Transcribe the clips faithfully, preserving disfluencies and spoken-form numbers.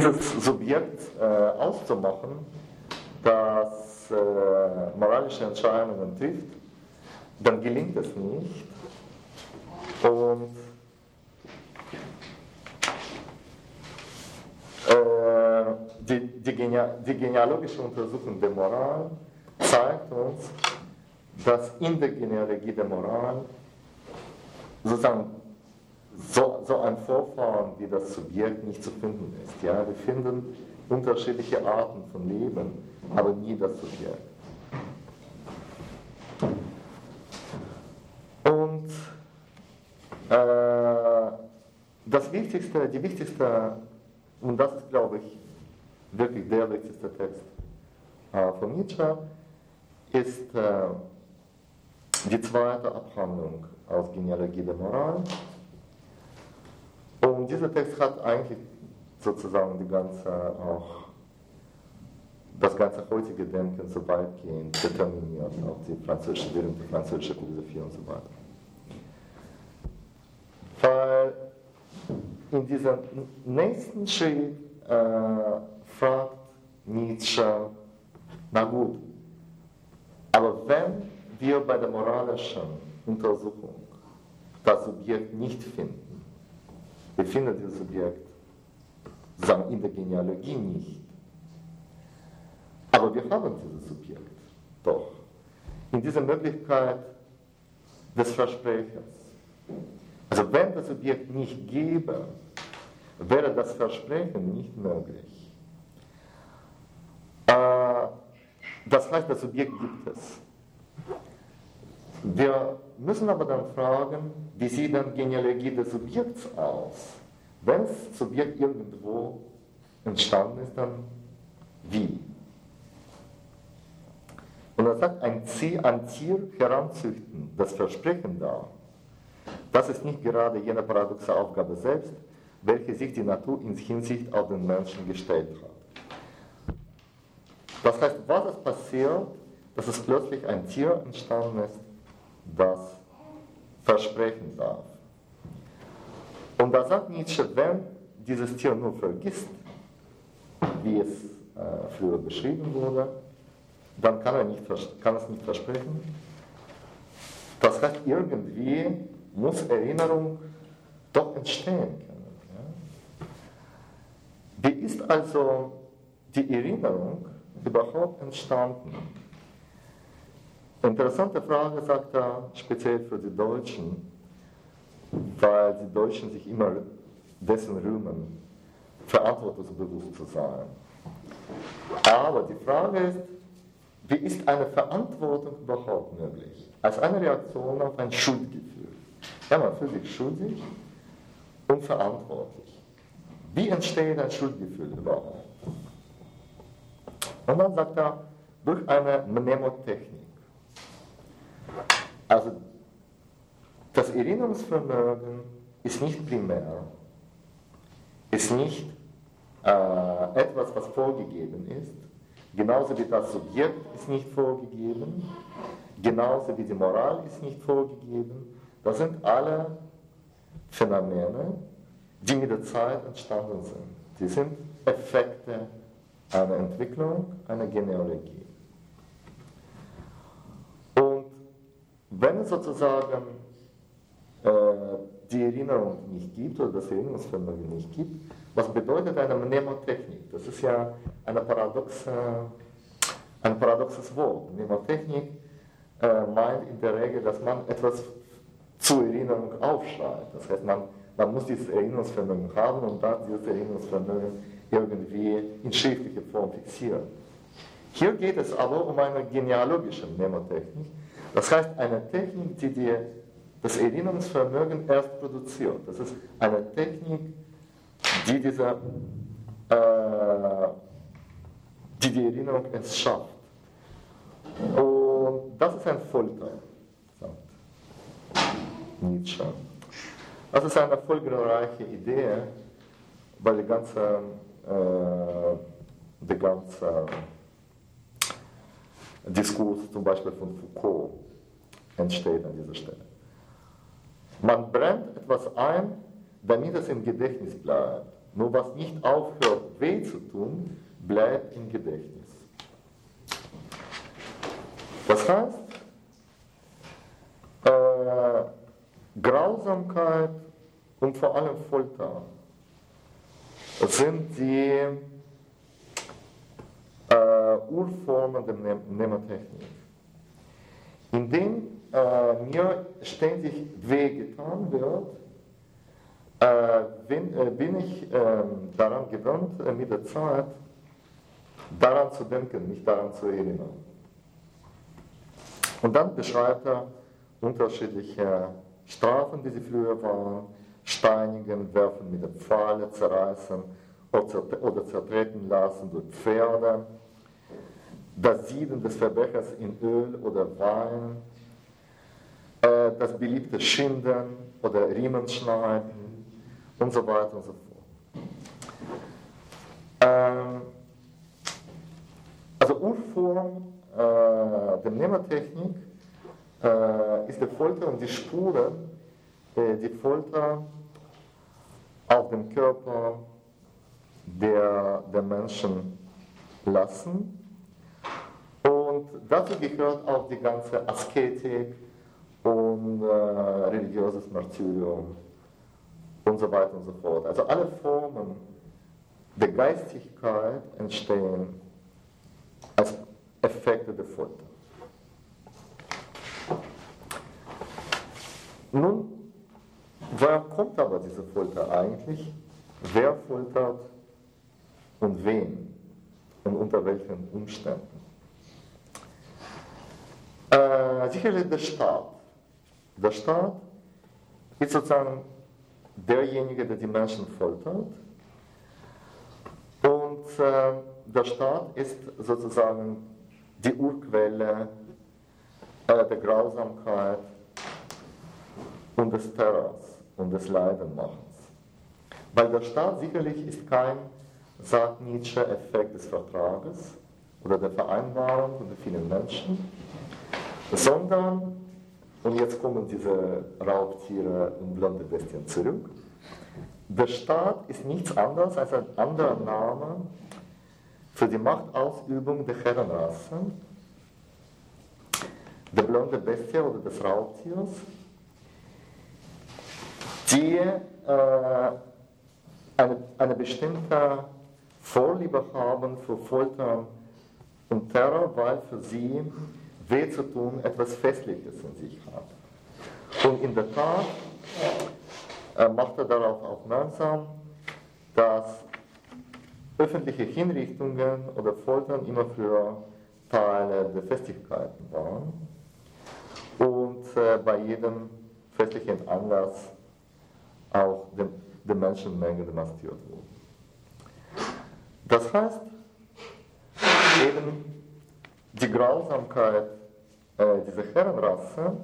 dieses Subjekt äh, auszumachen, das äh, moralische Entscheidungen trifft, dann gelingt es nicht. Und äh, die, die, Genea- die genealogische Untersuchung der Moral zeigt uns, dass in der Genealogie der Moral sozusagen so, so ein Vorfahren wie das Subjekt nicht zu finden ist. Ja? Wir finden unterschiedliche Arten von Leben, aber nie das Subjekt. Und äh, das Wichtigste, die wichtigste, und das ist, glaube ich, wirklich der wichtigste Text äh, von Nietzsche, ist äh, die zweite Abhandlung aus Genealogie der Moral. Und dieser Text hat eigentlich sozusagen die ganze, auch das ganze heutige Denken so weitgehend determiniert, auch die französische, die französische Philosophie und so weiter. Weil in diesem nächsten Schritt äh, fragt Nietzsche, na gut, aber wenn wir bei der moralischen Untersuchung das Subjekt nicht finden, wir finden dieses Subjekt sozusagen in der Genealogie nicht, aber wir haben dieses Subjekt doch in dieser Möglichkeit des Versprechens. Also wenn das Subjekt nicht gäbe, wäre das Versprechen nicht möglich. Äh, das heißt, das Subjekt gibt es. Wir müssen aber dann fragen, wie sieht dann Genealogie des Subjekts aus? Wenn das Subjekt irgendwo entstanden ist, dann wie? Und er sagt, ein, Ziel, ein Tier heranzüchten, das Versprechen dar, das ist nicht gerade jene paradoxe Aufgabe selbst, welche sich die Natur in Hinsicht auf den Menschen gestellt hat. Das heißt, was ist passiert, dass es plötzlich ein Tier entstanden ist, das versprechen darf. Und da sagt Nietzsche, wenn dieses Tier nur vergisst, wie es äh, früher beschrieben wurde, dann kann, er nicht, kann es nicht versprechen. Das heißt, irgendwie muss Erinnerung doch entstehen können. Ja? Wie ist also die Erinnerung überhaupt entstanden? Interessante Frage, sagt er, speziell für die Deutschen, weil die Deutschen sich immer dessen rühmen, verantwortungsbewusst zu sein. Aber die Frage ist, wie ist eine Verantwortung überhaupt möglich? Als eine Reaktion auf ein Schuldgefühl. Ja, man fühlt sich schuldig und verantwortlich. Wie entsteht ein Schuldgefühl überhaupt? Und dann sagt er, durch eine Mnemotechnik. Also das Erinnerungsvermögen ist nicht primär, ist nicht äh, etwas, was vorgegeben ist, genauso wie das Subjekt ist nicht vorgegeben, genauso wie die Moral ist nicht vorgegeben. Das sind alle Phänomene, die mit der Zeit entstanden sind. Die sind Effekte einer Entwicklung, einer Genealogie. Wenn es sozusagen äh, die Erinnerung nicht gibt oder das Erinnerungsvermögen nicht gibt, was bedeutet eine Mnemotechnik? Das ist ja eine paradoxe, ein paradoxes Wort. Mnemotechnik äh, meint in der Regel, dass man etwas zur Erinnerung aufschreibt. Das heißt, man, man muss dieses Erinnerungsvermögen haben und dann dieses Erinnerungsvermögen irgendwie in schriftlicher Form fixieren. Hier geht es aber um eine genealogische Mnemotechnik. Das heißt, eine Technik, die die, das Erinnerungsvermögen erst produziert. Das ist eine Technik, die, diese, äh, die die Erinnerung erst schafft. Und das ist ein Folter, sagt Nietzsche. Das ist eine erfolgreiche Idee, weil die ganze, äh, die ganze Diskurs zum Beispiel von Foucault entsteht an dieser Stelle. Man brennt etwas ein, damit es im Gedächtnis bleibt. nur was nicht aufhört, weh zu tun, bleibt im Gedächtnis. Das heißt, äh, Grausamkeit und vor allem Folter sind die äh, Urformen der Mnemotechnik, indem äh, mir ständig wehgetan wird, äh, bin, äh, bin ich äh, daran gewöhnt, äh, mit der Zeit daran zu denken, mich daran zu erinnern. Und dann beschreibt er unterschiedliche Strafen, die sie früher waren: Steinigen, Werfen mit der Pfeile, Zerreißen oder zertreten lassen durch Pferde, das Sieden des Verbrechers in Öl oder Wein, äh, das beliebte Schinden oder Riemenschneiden und so weiter und so fort. Ähm, also Urform äh, der Mnemotechnik äh, ist die Folter und die Spuren, äh, die Folter auf dem Körper der, der Menschen lassen. Und dazu gehört auch die ganze Asketik und äh, religiöses Martyrium und so weiter und so fort. Also alle Formen der Geistigkeit entstehen als Effekte der Folter. Nun, woher kommt aber diese Folter eigentlich? Wer foltert und wen und unter welchen Umständen? Äh, sicherlich der Staat. Der Staat ist sozusagen derjenige, der die Menschen foltert. Und äh, der Staat ist sozusagen die Urquelle äh, der Grausamkeit und des Terrors und des Leidenmachens. Weil der Staat sicherlich ist kein, sagt Nietzsche, Effekt des Vertrages oder der Vereinbarung unter vielen Menschen, sondern, und jetzt kommen diese Raubtiere und blonde Bestien zurück, der Staat ist nichts anderes als ein anderer Name für die Machtausübung der Herrenrasse, der blonde Bestie oder des Raubtiers, die äh, eine, eine bestimmte Vorliebe haben für Folter und Terror, weil für sie weh zu tun etwas Festliches in sich hat. Und in der Tat äh, macht er darauf aufmerksam, dass öffentliche Hinrichtungen oder Foltern immer für Teile der Festlichkeiten waren und äh, bei jedem festlichen Anlass auch der de Menschenmenge demonstriert wurde. Das heißt, eben die Grausamkeit äh, dieser Herrenrasse,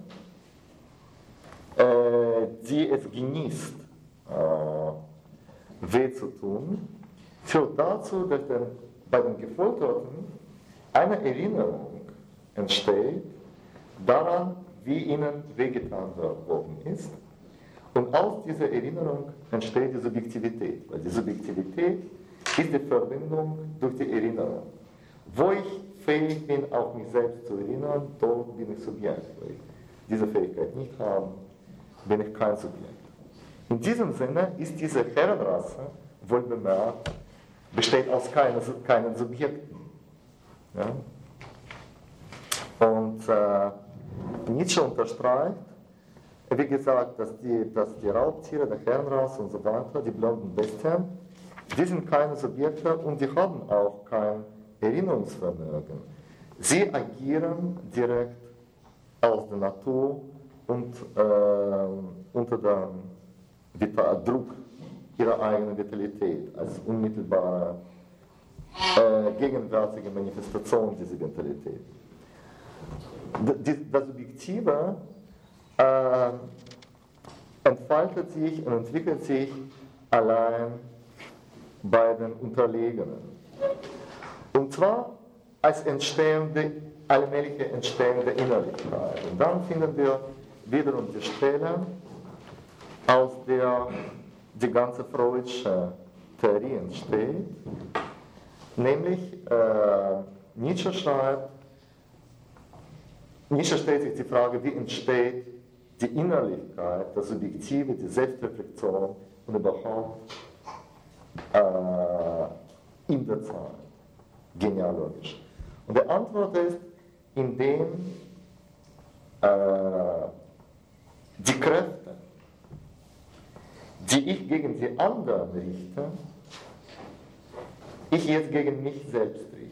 äh, die es genießt, äh, weh zu tun, führt dazu, dass den, bei den Gefolterten eine Erinnerung entsteht daran, wie ihnen wehgetan worden ist. Und aus dieser Erinnerung entsteht die Subjektivität, weil die Subjektivität ist die Verbindung durch die Erinnerung. Wo ich fähig bin, auf mich selbst zu erinnern, dort bin ich Subjekt. Weil ich diese Fähigkeit nicht habe, bin ich kein Subjekt. In diesem Sinne ist diese Herrenrasse, wohl bemerkt, besteht aus keinen, keinen Subjekten. Ja? Und äh, Nietzsche unterstreicht, wie gesagt, dass die, dass die Raubtiere, der Herrenrasse und so weiter, die blonden Bestien, die sind keine Subjekte und die haben auch kein Erinnerungsvermögen. Sie agieren direkt aus der Natur und äh, unter dem Vital Druck ihrer eigenen Vitalität, als unmittelbare, äh, gegenwärtige Manifestation dieser Vitalität. Das Subjektive äh, entfaltet sich und entwickelt sich allein bei den Unterlegenen. Und zwar als entstehende, allmähliche entstehende Innerlichkeit. Und dann finden wir wiederum die Stelle, aus der die ganze Freudsche Theorie entsteht, nämlich äh, Nietzsche schreibt, Nietzsche stellt sich die Frage, wie entsteht die Innerlichkeit, das Subjektive, die Selbstreflexion und überhaupt äh, in der Zeit, genealogisch. Und die Antwort ist, indem äh, die Kräfte, die ich gegen die anderen richte, ich jetzt gegen mich selbst richte.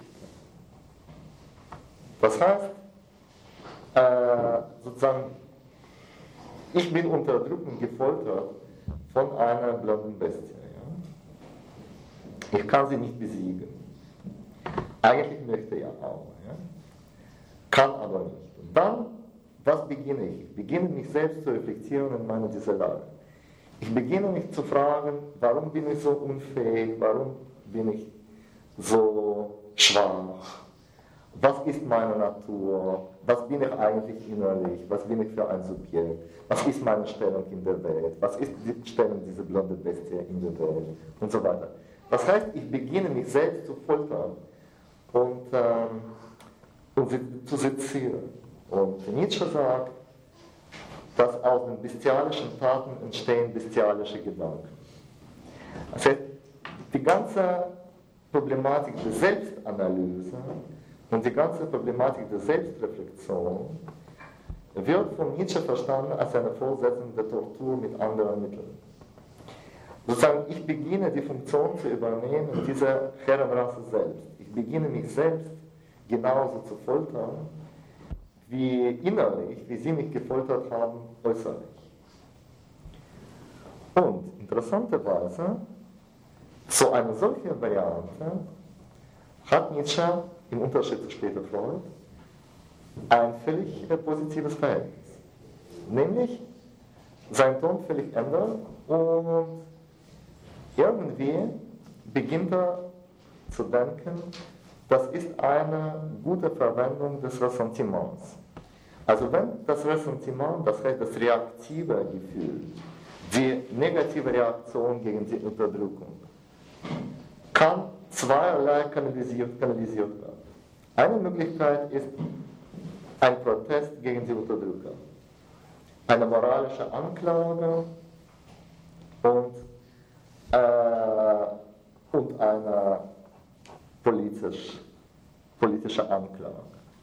Das heißt, äh, sozusagen, ich bin unterdrückt und gefoltert von einer blonden Bestie. Ja? Ich kann sie nicht besiegen. Eigentlich möchte ich ja auch. Ja? Kann aber nicht. Und dann, was beginne ich? Ich beginne mich selbst zu reflektieren in meiner dieser Lage. Ich beginne mich zu fragen, warum bin ich so unfähig, warum bin ich so schwach, was ist meine Natur, was bin ich eigentlich innerlich, was bin ich für ein Subjekt, was ist meine Stellung in der Welt, was ist die Stellung dieser blonden Bestie in der Welt und so weiter. Das heißt, ich beginne mich selbst zu foltern und, ähm, und zu sezieren. Und Nietzsche sagt, dass aus den bestialischen Taten entstehen bestialische Gedanken. Das heißt, die ganze Problematik der Selbstanalyse und die ganze Problematik der Selbstreflexion wird von Nietzsche verstanden als eine Fortsetzung der Tortur mit anderen Mitteln. Sozusagen, ich beginne die Funktion zu übernehmen dieser Herrenrasse selbst. Ich beginne mich selbst genauso zu foltern, wie innerlich, wie sie mich gefoltert haben, äußerlich. Und interessanterweise, so eine solche Variante hat Nietzsche, im Unterschied zu später Freud, ein völlig positives Verhältnis. Nämlich, sein Ton völlig ändert und irgendwie beginnt er zu denken, das ist eine gute Verwendung des Ressentiments. Also wenn das Ressentiment, das heißt das reaktive Gefühl, die negative Reaktion gegen die Unterdrückung, kann zweierlei kanalisiert, kanalisiert werden. Eine Möglichkeit ist ein Protest gegen die Unterdrücker, eine moralische Anklage und, äh, und eine politisch, politische Anklage.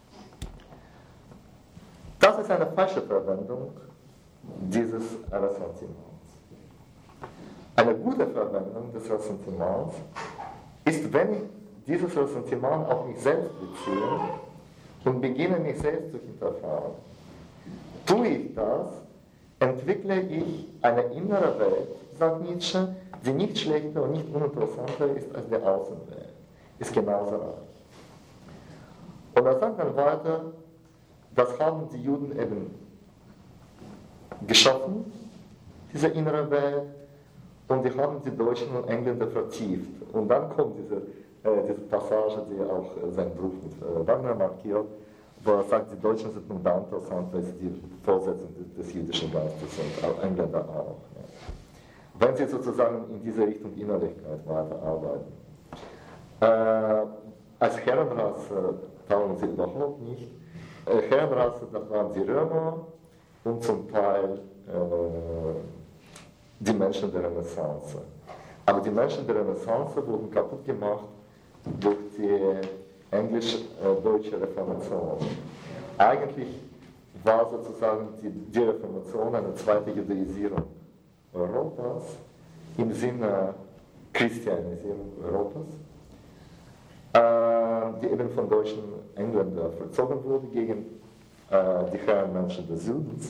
Das ist eine falsche Verwendung dieses Ressentiments. Eine gute Verwendung des Ressentiments ist, wenn ich dieses Ressentiment auf mich selbst beziehe und beginne, mich selbst zu hinterfragen. Tue ich das, entwickle ich eine innere Welt, sagt Nietzsche, die nicht schlechter und nicht uninteressanter ist als die Außenwelt. Ist genauso reich. Und er sagt dann weiter, das haben die Juden eben geschaffen, diese innere Welt, und die haben die Deutschen und Engländer vertieft. Und dann kommt diese, äh, diese Passage, die auch äh, sein Buch mit äh, Wagner markiert, wo er sagt, die Deutschen sind nun da interessant, weil sie die Vorsetzung des, des jüdischen Geistes sind, auch Engländer auch. Ja. Wenn sie sozusagen in diese Richtung Innerlichkeit weiterarbeiten. Äh, als Herrenrasse taugen sie überhaupt nicht. Äh, Herrenrasse, das waren die Römer und zum Teil äh, die Menschen der Renaissance. Aber die Menschen der Renaissance wurden kaputt gemacht durch die englisch-deutsche Reformation. Eigentlich war sozusagen die, die Reformation eine zweite Judaisierung Europas im Sinne Christianisierung Europas, äh, die eben von deutschen Engländern vollzogen wurde gegen äh, die Herrenmenschen des Südens.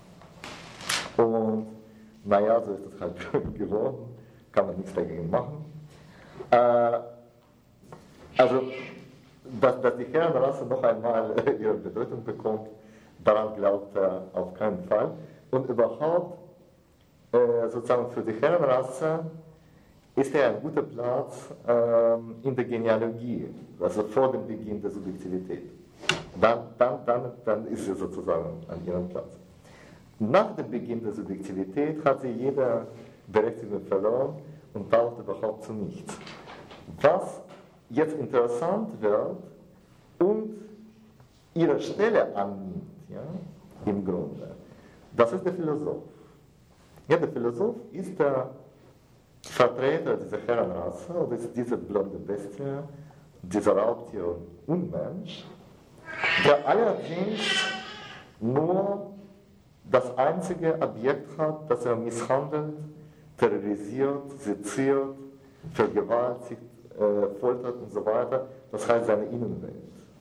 Und naja, so ist das halt geworden, kann man nichts dagegen machen. Äh, also, dass, dass die Herrenrasse noch einmal ihre Bedeutung bekommt, daran glaubt er auf keinen Fall. Und überhaupt, äh, sozusagen für die Herrenrasse, ist er ein guter Platz äh, in der Genealogie, also vor dem Beginn der Subjektivität. Dann, dann, dann, dann ist sie sozusagen an ihrem Platz. Nach dem Beginn der Subjektivität hat sie jede Berechtigung verloren und taugt überhaupt zu nichts. Was jetzt interessant wird und ihre Stelle annimmt, ja, im Grunde, das ist der Philosoph. Ja, der Philosoph ist der Vertreter dieser Herrenrasse, oder ist diese blonde Bestie, dieser Raubtier und Unmensch, der allerdings nur das einzige Objekt hat, das er misshandelt, terrorisiert, seziert, vergewaltigt, äh, foltert und so weiter, das heißt seine Innenwelt.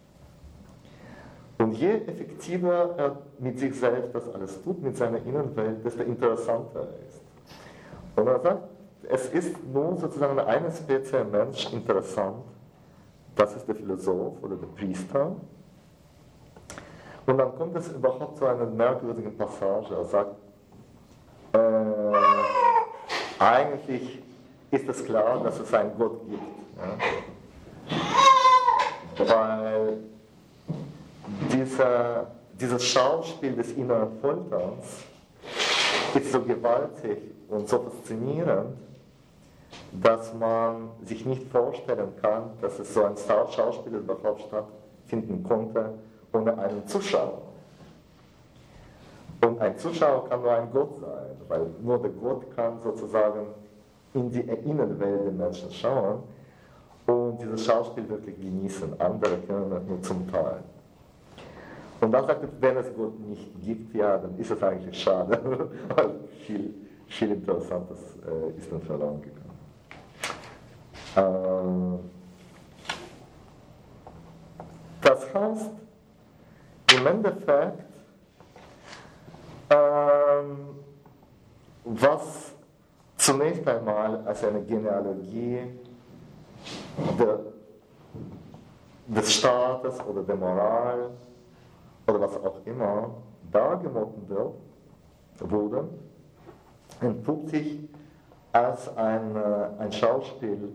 Und je effektiver er mit sich selbst das alles tut, mit seiner Innenwelt, desto interessanter er ist. Und er sagt, es ist nur sozusagen eine Spezies Mensch interessant, das ist der Philosoph oder der Priester. Und dann kommt es überhaupt zu einer merkwürdigen Passage. Er sagt, äh, eigentlich ist es klar, dass es einen Gott gibt. Ja? Weil dieser, dieses Schauspiel des inneren Folterns ist so gewaltig und so faszinierend, dass man sich nicht vorstellen kann, dass es so ein Schauspiel überhaupt stattfinden konnte ohne einen Zuschauer. Und ein Zuschauer kann nur ein Gott sein, weil nur der Gott kann sozusagen in die Innenwelt der Menschen schauen und dieses Schauspiel wirklich genießen. Andere können das nur zum Teil. Und dann sagt er, wenn es Gott nicht gibt, ja, dann ist es eigentlich schade, weil viel, viel Interessantes äh, ist dann verloren gegangen. Äh, das heißt, im Endeffekt, ähm, was zunächst einmal als eine Genealogie der, des Staates oder der Moral oder was auch immer dargeboten wird, wurde, entpuppt sich als ein, ein Schauspiel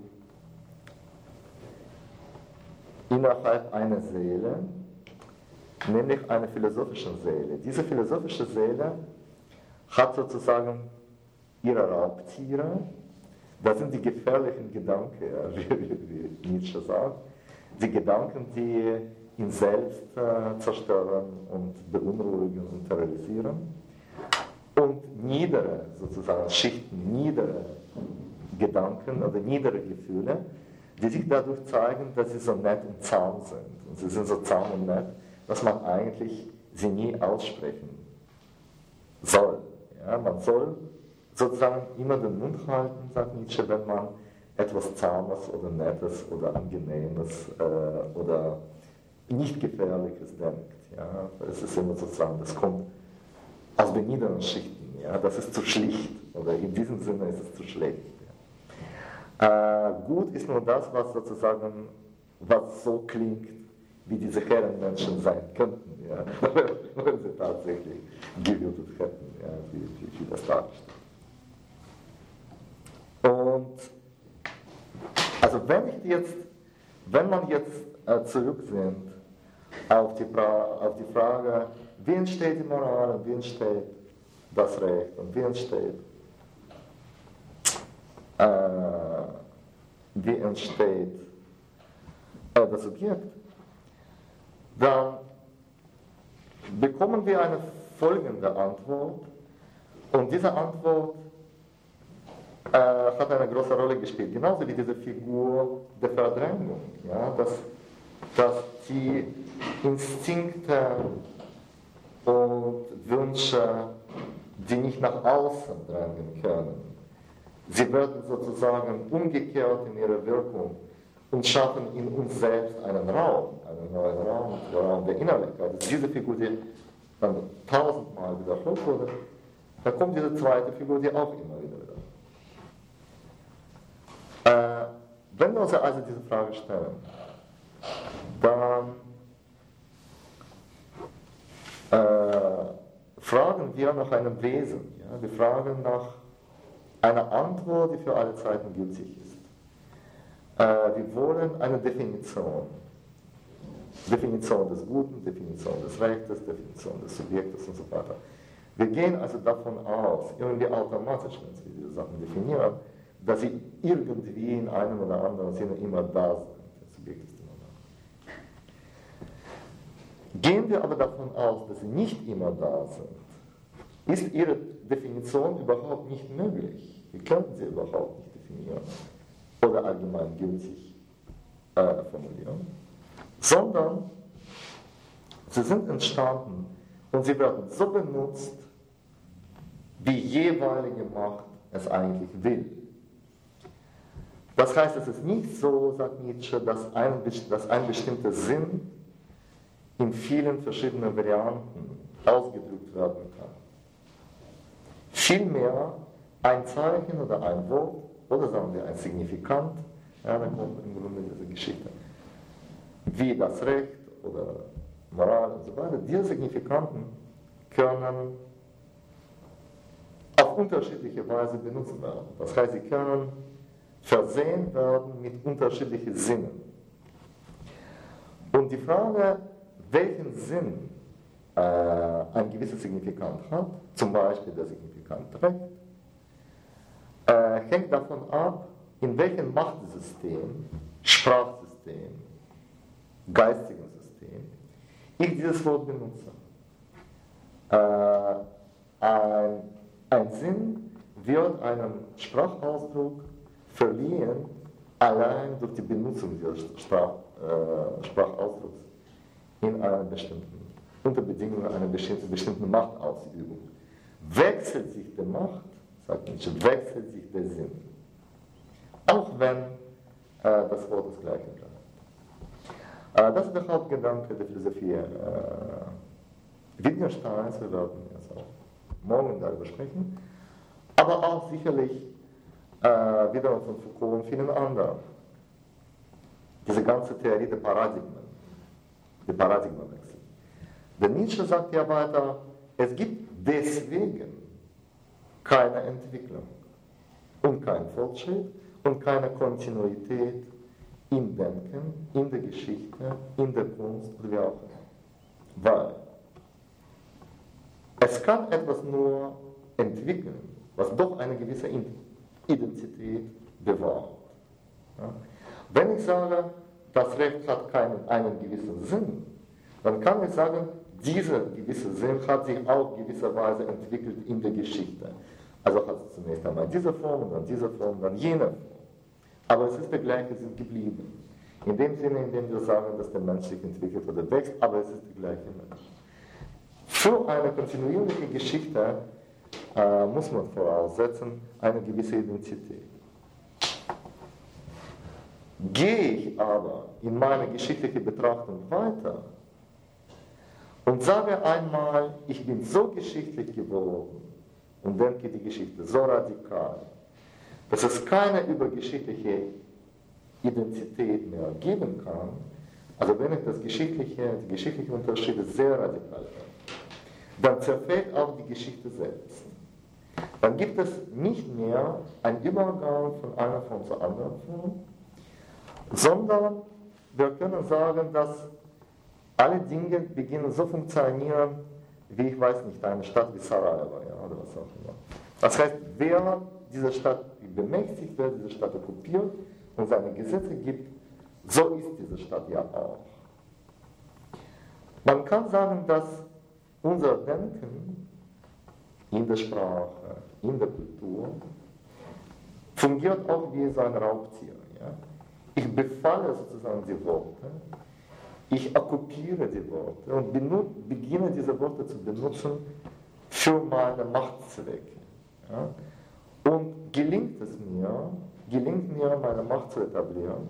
innerhalb einer Seele, nämlich einer philosophischen Seele. Diese philosophische Seele hat sozusagen ihre Raubtiere, das sind die gefährlichen Gedanken, wie, wie, wie Nietzsche sagt, die Gedanken, die ihn selbst äh, zerstören und beunruhigen und terrorisieren. Und niedere, sozusagen Schichten, niedere Gedanken oder niedere Gefühle, die sich dadurch zeigen, dass sie so nett und zahm sind. Und sie sind so zahm und nett, dass man eigentlich sie nie aussprechen soll. Ja, man soll sozusagen immer den Mund halten, sagt Nietzsche, wenn man etwas Zahmes oder Nettes oder Angenehmes äh, oder nicht Gefährliches denkt. Ja. Es ist immer sozusagen, das kommt aus den niederen Schichten. Ja. Das ist zu schlicht oder in diesem Sinne ist es zu schlecht. Ja. Äh, gut ist nur das, was sozusagen, was so klingt, wie diese Herrenmenschen sein könnten, ja. Wenn sie tatsächlich gewürdet hätten, ja, wie, wie, wie das darstellt. Und also wenn ich jetzt, wenn man jetzt äh, zurücksinnt auf die, auf die Frage, wie entsteht die Moral und wie entsteht das Recht und wie entsteht, äh, wie entsteht äh, das Subjekt, dann bekommen wir eine folgende Antwort und diese Antwort äh, hat eine große Rolle gespielt, genauso wie diese Figur der Verdrängung, ja, dass, dass die Instinkte und Wünsche, die nicht nach außen drängen können, sie werden sozusagen umgekehrt in ihrer Wirkung und schaffen in uns selbst einen Raum, einen neuen Raum, den Raum der Innerlichkeit. Das ist diese Figur, die dann tausendmal wiederholt wurde, da kommt diese zweite Figur, die auch immer wieder wiederholt. Äh, wenn wir uns also diese Frage stellen, dann äh, fragen wir nach einem Wesen. Ja? Wir fragen nach einer Antwort, die für alle Zeiten gültig ist. Äh, wir wollen eine Definition. Definition des Guten, Definition des Rechtes, Definition des Subjektes und so weiter. Wir gehen also davon aus, irgendwie automatisch, wenn wir diese Sachen definieren, dass sie irgendwie in einem oder anderen Sinne immer da sind. Das Subjekt ist immer da. Gehen wir aber davon aus, dass sie nicht immer da sind, ist ihre Definition überhaupt nicht möglich. Wir können sie überhaupt nicht definieren oder allgemeingültig äh, formulieren, sondern sie sind entstanden und sie werden so benutzt, wie jeweilige Macht es eigentlich will. Das heißt, es ist nicht so, sagt Nietzsche, dass ein, dass ein bestimmter Sinn in vielen verschiedenen Varianten ausgedrückt werden kann. Vielmehr ein Zeichen oder ein Wort, oder sagen wir ein Signifikant, ja, da kommt im Grunde diese Geschichte, wie das Recht oder Moral und so weiter, diese Signifikanten können auf unterschiedliche Weise benutzt werden. Das heißt, sie können versehen werden mit unterschiedlichen Sinnen. Und die Frage, welchen Sinn äh, ein gewisser Signifikant hat, zum Beispiel der Signifikant Recht, äh, hängt davon ab, in welchem Machtsystem, Sprachsystem, geistigen System ich dieses Wort benutze. Äh, ein, ein Sinn wird einem Sprachausdruck verliehen, allein durch die Benutzung dieses Sprach, äh, Sprachausdrucks in einer bestimmten, unter Bedingungen einer bestimmten, bestimmten Machtausübung. Wechselt sich die Macht, sagt Nietzsche, wechselt sich der Sinn. Auch wenn äh, das Wort das gleiche bleibt. Äh, das ist der Hauptgedanke der Philosophie äh, Wittgensteins. Wir werden jetzt auch morgen darüber sprechen. Aber auch sicherlich äh, wiederum von Foucault und vielen anderen. Diese ganze Theorie der Paradigmen, der Paradigmenwechsel. Der Nietzsche sagt ja weiter, es gibt deswegen keine Entwicklung und keinen Fortschritt und keine Kontinuität im Denken, in der Geschichte, in der Kunst oder wie auch immer. Weil es kann etwas nur entwickeln, was doch eine gewisse Identität bewahrt. Ja? Wenn ich sage, das Recht hat keinen einen gewissen Sinn, dann kann ich sagen, dieser gewisse Sinn hat sich auch gewisserweise entwickelt in der Geschichte. Also hat es zunächst einmal diese Form, dann diese Form, dann jene Form. Aber es ist der gleiche Sinn geblieben. In dem Sinne, in dem wir sagen, dass der Mensch sich entwickelt oder wächst, aber es ist der gleiche Mensch. Für eine kontinuierliche Geschichte äh, muss man voraussetzen eine gewisse Identität. Gehe ich aber in meine geschichtliche Betrachtung weiter und sage einmal, ich bin so geschichtlich geworden und denke die Geschichte so radikal, dass es keine übergeschichtliche Identität mehr geben kann, also wenn ich das geschichtliche, die geschichtlichen Unterschiede sehr radikal habe, dann zerfällt auch die Geschichte selbst. Dann gibt es nicht mehr einen Übergang von einer Form zur anderen Form, sondern wir können sagen, dass alle Dinge beginnen so funktionieren, wie ich weiß nicht, eine Stadt wie Sarajevo, ja, oder was auch immer. Das heißt, wer diese Stadt bemächtigt, wer diese Stadt okkupiert und seine Gesetze gibt, so ist diese Stadt ja auch. Man kann sagen, dass unser Denken in der Sprache, in der Kultur, fungiert auch wie so ein Raubtier. Ja? Ich befalle sozusagen die Worte, ich okkupiere die Worte und benut, beginne diese Worte zu benutzen für meine Machtzwecke. Ja? Und gelingt es mir, gelingt mir, meine Macht zu etablieren,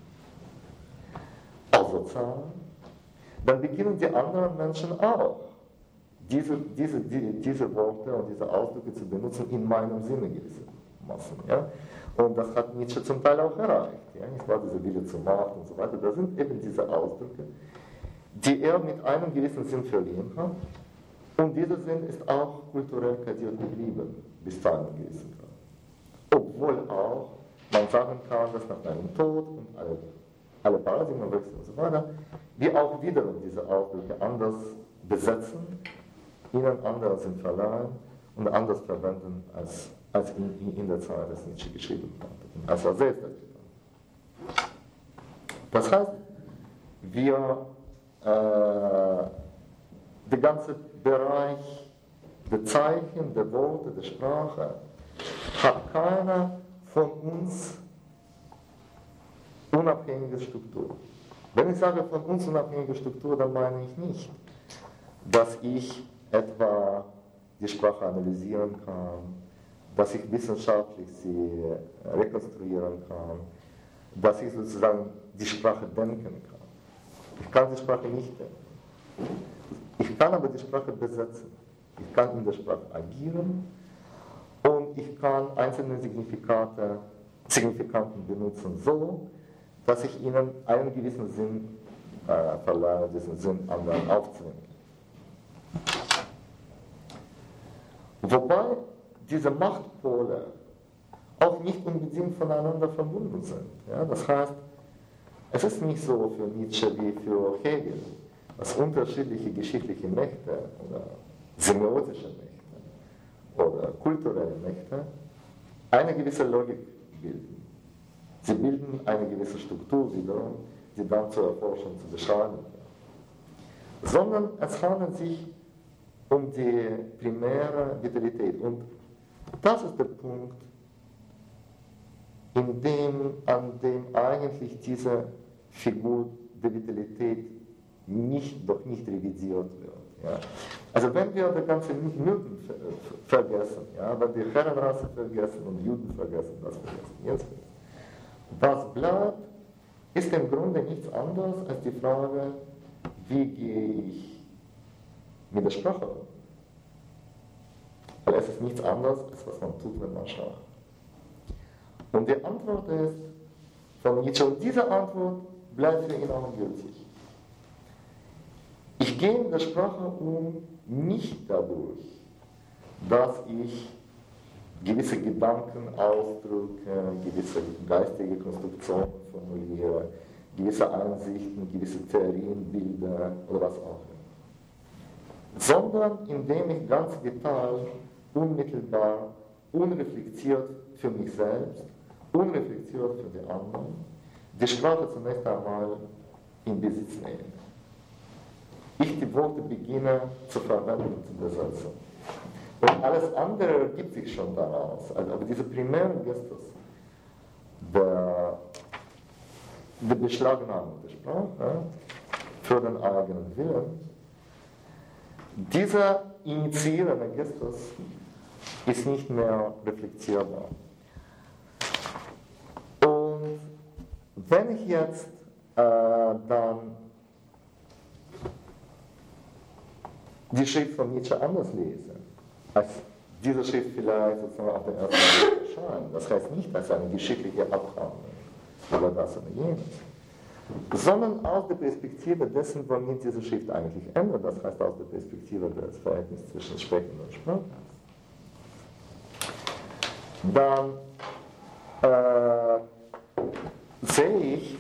auch sozial, dann beginnen die anderen Menschen auch, diese, diese, die, diese Worte und diese Ausdrücke zu benutzen in meinem Sinne gewissermaßen. Ja? Und das hat Nietzsche zum Teil auch erreicht. Ja? Nicht wahr? Diese Wille zur Macht und so weiter. Das sind eben diese Ausdrücke, die er mit einem gewissen Sinn verliehen hat. Und dieser Sinn ist auch kulturell kadiert geblieben, bis zu einem gewissen Grad. Obwohl auch man sagen kann, dass nach einem Tod und alle, alle Paradigmenwechsel und so weiter, wir auch wiederum diese Ausdrücke anders besetzen, ihnen anderen Sinn verleihen und anders verwenden als als in, in der Zeit, als Nietzsche geschrieben hat, als er selbst das getan hat. Das heißt, wir, äh, der ganze Bereich der Zeichen, der Worte, der Sprache, hat keiner von uns unabhängige Struktur. Wenn ich sage von uns unabhängige Struktur, dann meine ich nicht, dass ich etwa die Sprache analysieren kann, dass ich wissenschaftlich sie rekonstruieren kann, dass ich sozusagen die Sprache denken kann. Ich kann die Sprache nicht denken. Ich kann aber die Sprache besetzen. Ich kann in der Sprache agieren und ich kann einzelne Signifikate, Signifikanten benutzen so, dass ich ihnen einen gewissen Sinn äh, verleihe, diesen Sinn anderen aufzwinge. Wobei diese Machtpole auch nicht unbedingt voneinander verbunden sind. Ja? Das heißt, es ist nicht so für Nietzsche wie für Hegel, dass unterschiedliche geschichtliche Mächte oder semiotische Mächte oder kulturelle Mächte eine gewisse Logik bilden. Sie bilden eine gewisse Struktur wiederum, die dann zur Erforschung zu beschreiben wird. Sondern es handelt sich um die primäre Vitalität. Und das ist der Punkt, in dem, an dem eigentlich diese Figur der Vitalität nicht, doch nicht revidiert wird. Ja. Also wenn wir die ganze Mythen vergessen, ja, wenn wir Herrenrasse vergessen und Juden vergessen, das vergessen jetzt. Was bleibt, ist im Grunde nichts anderes als die Frage, wie gehe ich mit der Sprache um? Weil es ist nichts anderes, als was man tut, wenn man schaut. Und die Antwort ist von Nietzsche, und diese Antwort bleibt für ihn auch gültig. Ich gehe mit der Sprache um, nicht dadurch, dass ich gewisse Gedanken ausdrücke, gewisse geistige Konstruktionen formuliere, gewisse Ansichten, gewisse Theorien, Bilder oder was auch immer. Sondern indem ich ganz vital, unmittelbar, unreflektiert für mich selbst, unreflektiert für die anderen, die Sprache zunächst einmal in Besitz nehme. Ich die Worte beginne zu verwenden, zu besetzen. Und alles andere ergibt sich schon daraus. Also, aber dieser primäre Gestus der, der Beschlagnahmung der Sprache für den eigenen Willen, dieser initiierende Gestus ist nicht mehr reflektierbar. Und wenn ich jetzt äh, dann die Schrift von Nietzsche anders lese, als diese Schrift vielleicht sozusagen auf den ersten Blick erscheint, das heißt nicht als eine geschickliche Abhandlung über das oder jenes, sondern aus der Perspektive dessen, womit diese Schrift eigentlich endet, das heißt aus der Perspektive des Verhältnisses zwischen Sprechen und Sprache, dann äh, sehe ich,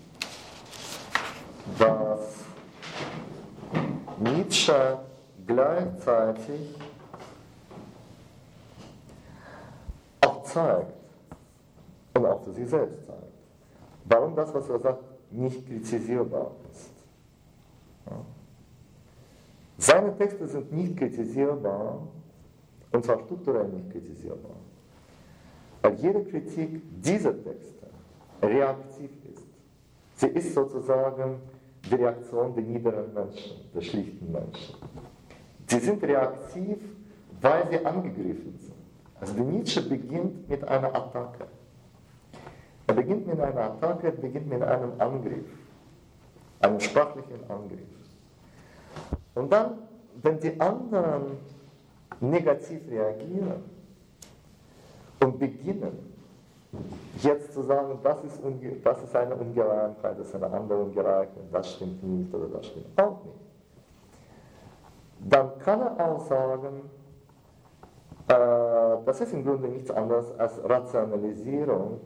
dass Nietzsche gleichzeitig auch zeigt und auch für sich selbst zeigt, warum das, was er sagt, nicht kritisierbar ist. Ja. Seine Texte sind nicht kritisierbar, und zwar strukturell nicht kritisierbar, weil jede Kritik dieser Texte reaktiv ist. Sie ist sozusagen die Reaktion der niederen Menschen, der schlichten Menschen. Sie sind reaktiv, weil sie angegriffen sind. Also die Nietzsche beginnt mit einer Attacke. Er beginnt mit einer Attacke, er beginnt mit einem Angriff, einem sprachlichen Angriff. Und dann, wenn die anderen negativ reagieren und beginnen, jetzt zu sagen, das ist, unge- das ist eine Ungereimtheit, das ist eine andere Ungereimtheit, das stimmt nicht oder das stimmt auch nicht, dann kann er auch sagen, äh, das ist im Grunde nichts anderes als Rationalisierung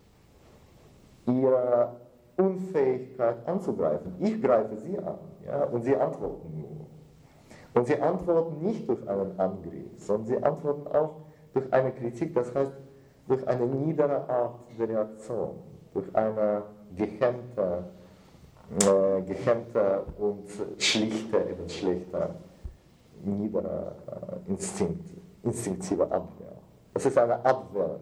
ihrer Unfähigkeit anzugreifen. Ich greife sie an, ja, und sie antworten nur. Und sie antworten nicht durch einen Angriff, sondern sie antworten auch durch eine Kritik, das heißt durch eine niedere Art der Reaktion, durch eine gehemmte, äh, gehemmte und schlichte, eben schlechte, niedere äh, Instinkt, instinktive Abwehr. Das ist eine Abwehr.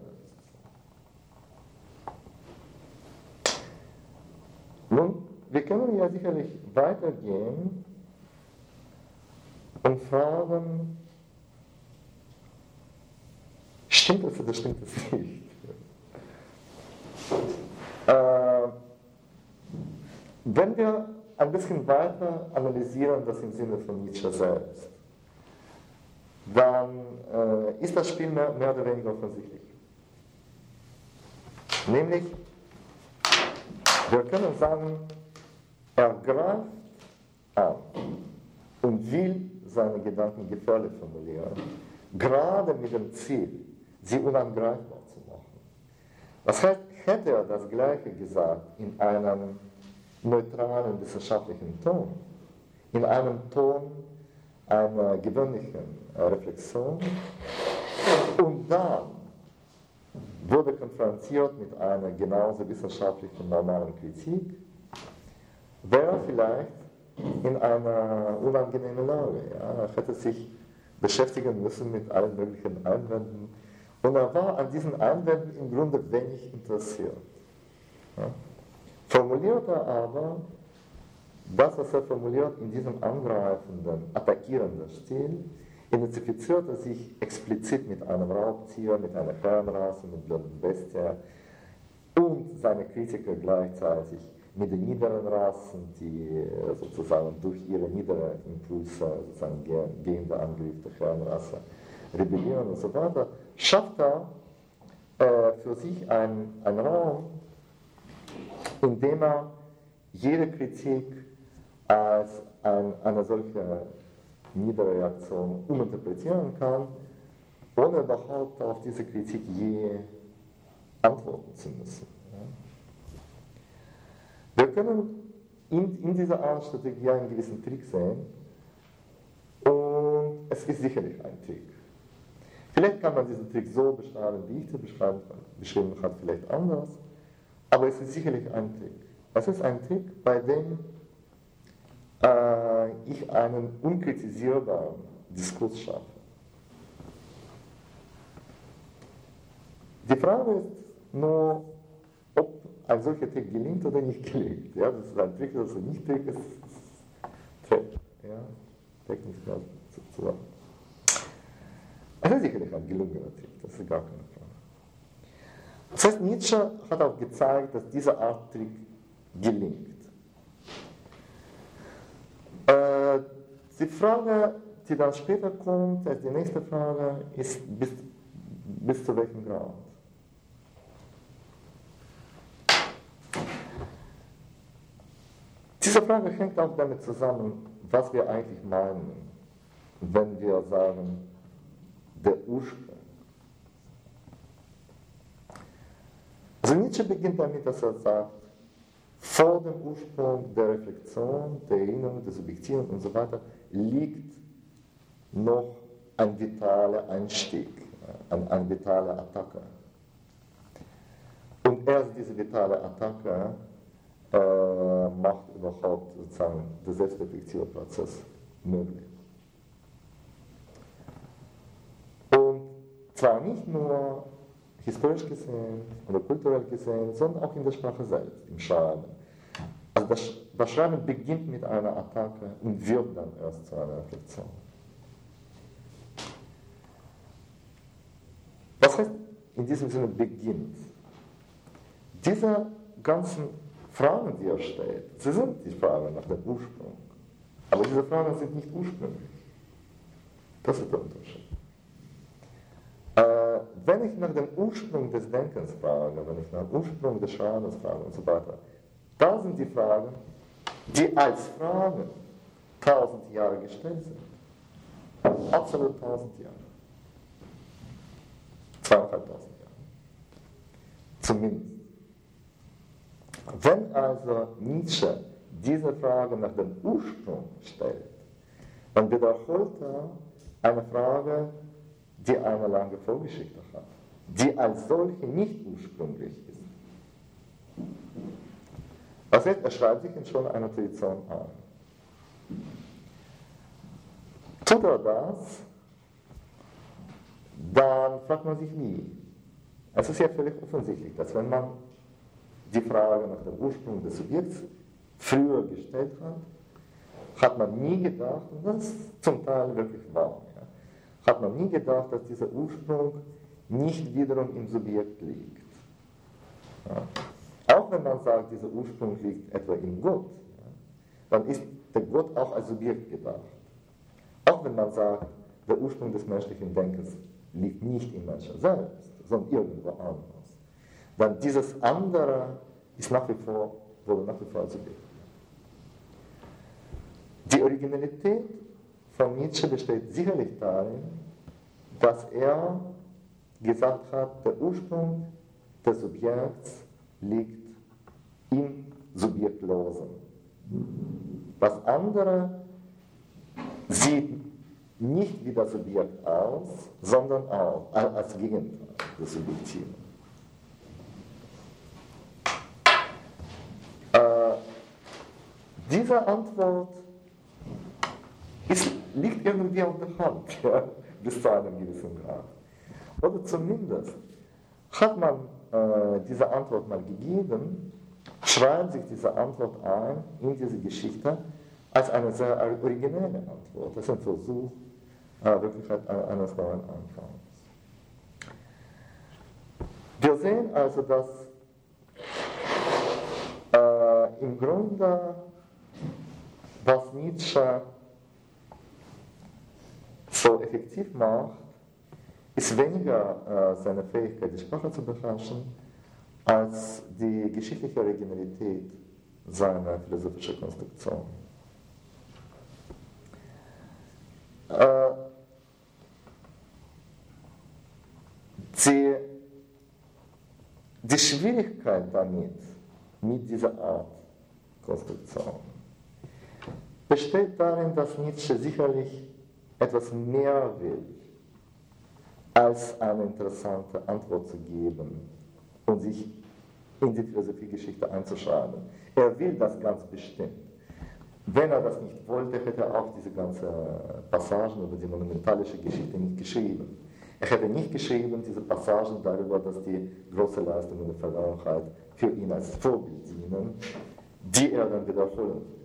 Nun, wir können ja sicherlich weitergehen und fragen, stimmt es oder stimmt es nicht? Äh, wenn wir ein bisschen weiter analysieren, das im Sinne von Nietzsche selbst, dann äh, ist das Spiel mehr, mehr oder weniger offensichtlich. Nämlich, wir können sagen, er greift an und will seine Gedanken gefährlich formulieren, gerade mit dem Ziel, sie unangreifbar zu machen. Das heißt, hätte er das Gleiche gesagt in einem neutralen wissenschaftlichen Ton, in einem Ton einer gewöhnlichen Reflexion, und dann wurde konfrontiert mit einer genauso wissenschaftlichen normalen Kritik, wäre er vielleicht in einer unangenehmen Lage. Ja? Er hätte sich beschäftigen müssen mit allen möglichen Einwänden, und er war an diesen Einwänden im Grunde wenig interessiert. Ja? Formuliert er aber das, was er formuliert in diesem angreifenden, attackierenden Stil, identifiziert er sich explizit mit einem Raubtier, mit einer Herrenrasse, mit blonden Bestie, und seine Kritiker gleichzeitig mit den niederen Rassen, die sozusagen durch ihre niederen Impulse sozusagen gegen den Angriff der Herrenrasse rebellieren und so weiter, schafft er äh, für sich einen Raum, in dem er jede Kritik als ein, eine solche niedere Reaktion uminterpretieren kann, ohne überhaupt auf diese Kritik je antworten zu müssen. Wir können in, in dieser Art Strategie einen gewissen Trick sehen, und es ist sicherlich ein Trick. Vielleicht kann man diesen Trick so beschreiben, wie ich den beschrieben habe, vielleicht anders, aber es ist sicherlich ein Trick. Es ist ein Trick, bei dem äh, ich einen unkritisierbaren Diskurs schaffe. Die Frage ist nur, ob ein solcher Trick gelingt oder nicht gelingt. Ja, das ist ein Trick, das ist nicht Trick, ist Trick. Ja, technisch mehr sozusagen. Es ist sicherlich ein gelungener Trick, das ist gar keine Frage. Das heißt, Nietzsche hat auch gezeigt, dass diese Art Trick gelingt. Äh, die Frage, die dann später kommt, als die nächste Frage, ist, bis, bis zu welchem Grad? Diese Frage hängt auch damit zusammen, was wir eigentlich meinen, wenn wir sagen, der Ursprung. Also Nietzsche beginnt damit, dass er sagt, vor dem Ursprung der Reflexion, der Erinnerung, der Subjektivierung und so weiter liegt noch ein vitaler Einstieg, eine, eine vitale Attacke. Und erst diese vitale Attacke äh, macht überhaupt sozusagen den selbstreflexiven Prozess möglich. Und zwar nicht nur historisch gesehen oder kulturell gesehen, sondern auch in der Sprache selbst, im Schreiben. Also das, das Schreiben beginnt mit einer Attacke und wird dann erst zu einer Reflexion. Was heißt in diesem Sinne beginnt? Diese ganzen Fragen, die er stellt, sie sind die Fragen nach dem Ursprung. Aber diese Fragen sind nicht ursprünglich. Das ist der Unterschied. Äh, wenn ich nach dem Ursprung des Denkens frage, wenn ich nach dem Ursprung des Schreibens frage und so weiter, da sind die Fragen, die als Fragen tausend Jahre gestellt sind. Absolut tausend Jahre. Zweieinhalbtausend Jahre. Zumindest. Wenn also Nietzsche diese Frage nach dem Ursprung stellt, dann wiederholt er eine Frage, die eine lange Vorgeschichte hat, die als solche nicht ursprünglich ist. Das heißt, er schreibt sich in schon eine Tradition ein. Tut er das, dann fragt man sich wie. Es ist ja völlig offensichtlich, dass wenn man die Frage nach dem Ursprung des Subjekts früher gestellt hat, hat man nie gedacht, und das ist zum Teil wirklich wahr, ja, hat man nie gedacht, dass dieser Ursprung nicht wiederum im Subjekt liegt. Ja. Auch wenn man sagt, dieser Ursprung liegt etwa in Gott, ja, dann ist der Gott auch als Subjekt gedacht. Auch wenn man sagt, der Ursprung des menschlichen Denkens liegt nicht im Menschen selbst, sondern irgendwo anders. Dann dieses andere ist nach wie vor, wurde nach wie vor als Subjekt. Die Originalität von Nietzsche besteht sicherlich darin, dass er gesagt hat, der Ursprung des Subjekts liegt im Subjektlosen. Das andere sieht nicht wie das Subjekt aus, sondern auch als Gegenteil des Subjektiven. Äh, diese Antwort ist, liegt irgendwie auf der Hand, ja, bis zu einem gewissen Grad. Oder zumindest hat man äh, diese Antwort mal gegeben, schreibt sich diese Antwort ein in diese Geschichte als eine sehr originelle Antwort. Das ist ein Versuch, äh, wirklich eines neuen Anfangs. Wir sehen also, dass äh, im Grunde, was Nietzsche so effektiv macht, ist weniger äh, seine Fähigkeit, die Sprache zu beherrschen, als die geschichtliche Originalität seiner philosophischen Konstruktion. Äh, die, die Schwierigkeit damit, mit dieser Art Konstruktion, besteht darin, dass Nietzsche sicherlich etwas mehr will, als eine interessante Antwort zu geben und sich in die Philosophiegeschichte einzuschreiben. Er will das ganz bestimmt. Wenn er das nicht wollte, hätte er auch diese ganzen Passagen über die monumentalische Geschichte nicht geschrieben. Er hätte nicht geschrieben, diese Passagen darüber, dass die große Leistung der Vergangenheit für ihn als Vorbild dienen, die er dann wiederholen will.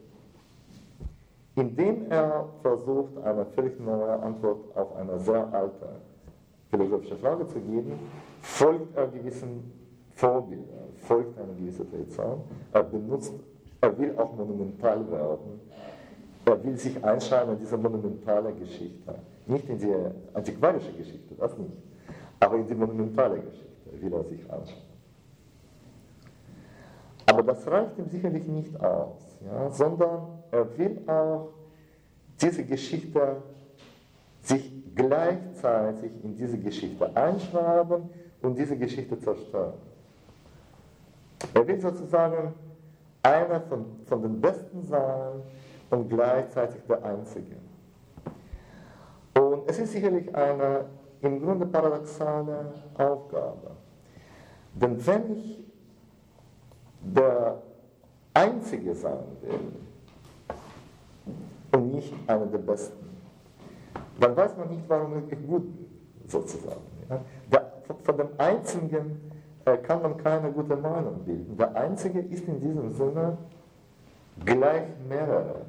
Indem er versucht, eine völlig neue Antwort auf eine sehr alte philosophische Frage zu geben, folgt er gewissen Vorbildern, folgt einer gewissen Tradition. Er benutzt, er will auch monumental werden. Er will sich einschreiben in diese monumentale Geschichte. Nicht in die antiquarische Geschichte, das nicht. Aber in die monumentale Geschichte will er sich einschreiben. Aber das reicht ihm sicherlich nicht aus, ja, sondern er will auch diese Geschichte sich gleichzeitig in diese Geschichte einschreiben und diese Geschichte zerstören. Er will sozusagen einer von, von den Besten sein und gleichzeitig der Einzige. Und es ist sicherlich eine im Grunde paradoxale Aufgabe. Denn wenn ich der Einzige sein will und nicht einer der Besten, dann weiß man nicht, warum ich gut bin, sozusagen. Ja? Der, von dem Einzigen äh, kann man keine gute Meinung bilden. Der Einzige ist in diesem Sinne gleich mehrere.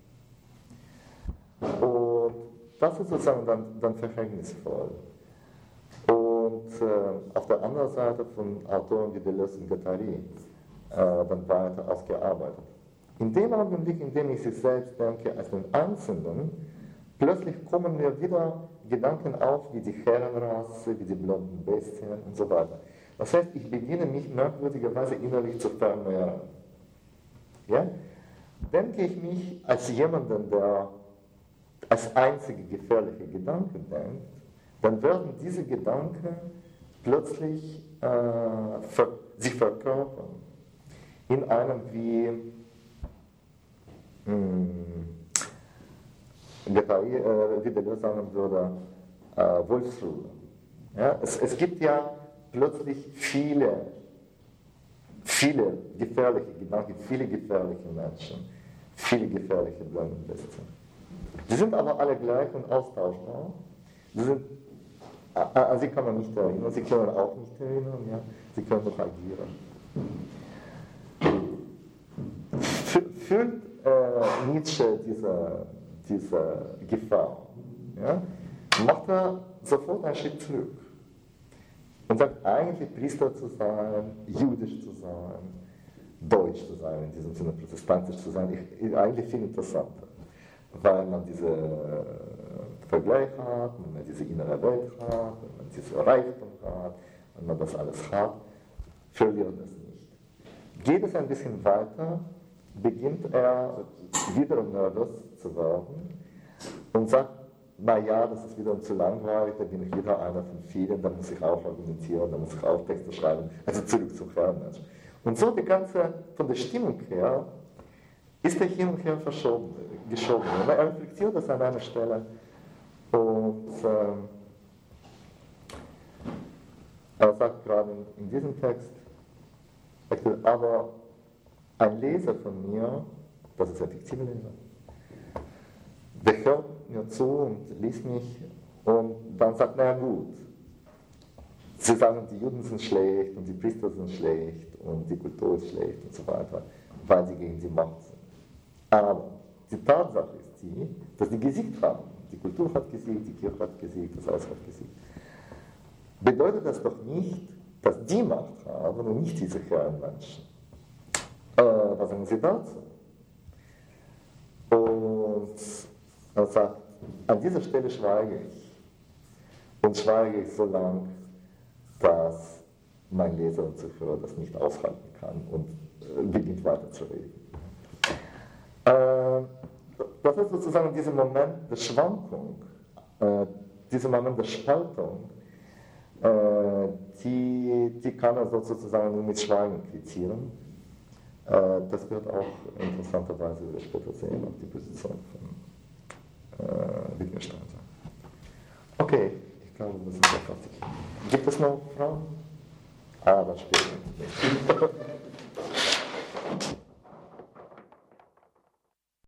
Und das ist sozusagen dann, dann verhängnisvoll. Und äh, auf der anderen Seite von Autoren wie Deleuze und Guattari äh, dann weiter ausgearbeitet. In dem Augenblick, in dem ich sich selbst denke als den Einzelnen, plötzlich kommen mir wieder Gedanken auf, wie die Herrenrasse, wie die blonden Bestien und so weiter. Das heißt, ich beginne mich merkwürdigerweise innerlich zu vermehren. Ja? Denke ich mich als jemanden, der als einzige gefährliche Gedanken denkt, dann werden diese Gedanken plötzlich äh, ver sich verkörpern in einem wie mh, Guattari, äh, wie Deleuze sagen würde, äh, äh, Wolfsrudel. Ja, es, es gibt ja plötzlich viele, viele gefährliche Gedanken, viele gefährliche Menschen, viele gefährliche Blödenbestien. Die sind aber alle gleich und austauschbar. Die sind, an sie kann man nicht erinnern, sie können auch nicht erinnern, ja? Sie können doch agieren. Fühlt äh, Nietzsche diese, diese Gefahr, ja? Macht er sofort einen Schritt zurück und sagt, eigentlich Priester zu sein, jüdisch zu sein, deutsch zu sein, in diesem Sinne protestantisch zu sein, ist eigentlich viel interessanter, weil man diesen Vergleich hat, wenn man diese innere Welt hat, wenn man diesen Reichtum hat, wenn man das alles hat, verliert es nicht. Geht es ein bisschen weiter, beginnt er wiederum nervös zu werden und sagt, naja, das ist wiederum zu langweilig, da bin ich wieder einer von vielen, da muss ich auch argumentieren, da muss ich auch Texte schreiben, also zurück zum Kernmensch. Und so die ganze, von der Stimmung her, ist er hin und her verschoben, geschoben. Und er reflektiert das an einer Stelle und ähm, er sagt gerade in, in diesem Text, aber ein Leser von mir, das ist ein fiktiver Leser, der hört mir zu und liest mich und dann sagt, naja gut, sie sagen, die Juden sind schlecht und die Priester sind schlecht und die Kultur ist schlecht und so weiter, weil sie gegen die Macht sind. Aber die Tatsache ist die, dass die gesiegt haben. Die Kultur hat gesiegt, die Kirche hat gesiegt, das Haus hat gesiegt. Bedeutet das doch nicht, dass die Macht haben und nicht diese Herrenmenschen. Äh, was sagen Sie dazu? Und er sagt, an dieser Stelle schweige ich. Und schweige ich so lange, dass mein Leser und Zuhörer das nicht aushalten kann und äh, beginnt weiterzureden. Äh, das ist sozusagen dieser Moment der Schwankung, äh, dieser Moment der Spaltung, äh, die, die kann er sozusagen nur mit Schweigen quittieren. Äh, das wird auch interessanterweise später sehen, auf die Position von äh, Wittgenstein sein. Okay, ich glaube, wir sind ja fertig. Gibt es noch Fragen? Ah, das später.